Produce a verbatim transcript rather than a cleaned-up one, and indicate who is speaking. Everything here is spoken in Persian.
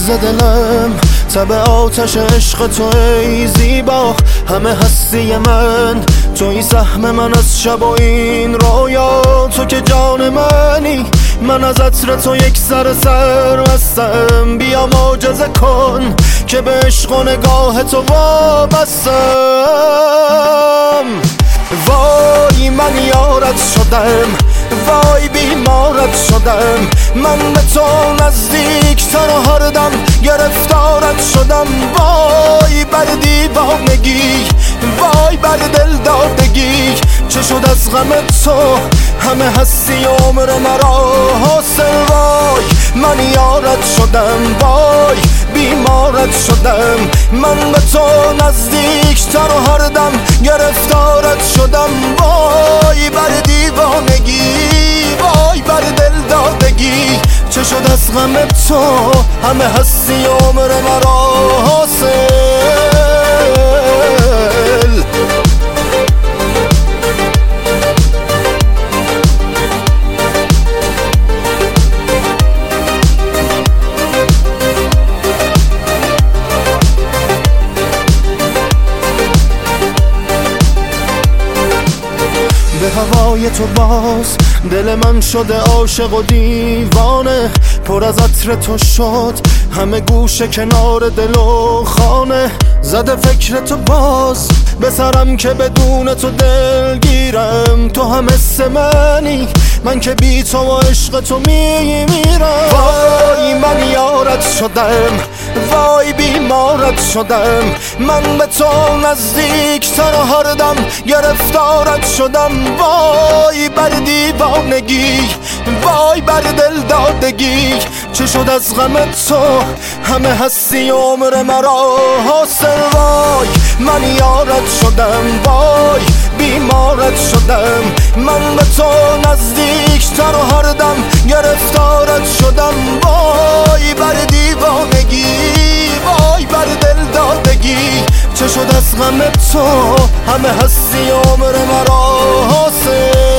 Speaker 1: ز دلم تب آتش عشق تو ای زیبا، همه هستی من توی سهم من از شب و این رویا. تو که جان منی، من از عطر تو یک سر سر هستم. بیا معجزه کن که به عشق و نگاه تو وابستم. وای من یارت شدم، وای بیمارت شدم. من به تو نزدیک تر و هر دم گرفتارت شدم. وای بر دیوانگی، وای بر دل دادگی. چه شد از غم تو همه هستی عمر مرا حاصل. وای من یارت شدم، وای بیمارت شدم. من به تو نزدیک تر و هر دم گرفتارت شدم. وای بر دیوانگی، وای بر دل دادگی. چه شد از غم تو همه هستی عمر مرا حاصل. به هوای تو باز دل من شده عاشق و دیوانه. پر از عطر تو شد همه گوشه کنار دل و خانه. زده فکر تو باز به سرم که بدون تو دلگیرم. تو هم حس منی، من که بی تو و عشق تو می میرم. وای من یارت شدم، وای بیمارت شدم. من به تو نزدیک تر و هر دم گرفتارت شدم. وای بر دیوانگی، وای بر دل دادگی. چه شد از غم تو همه هستی عمر مرا حاصل. وای من یارت شدم، وای بیمارت شدم. من به تو نزدیک تر و هر دم گرفتارت شدم. وای بر دیوانگی، وای بر دل دادگی. چه شد از غم تو همه هستی عمر مرا حاصل.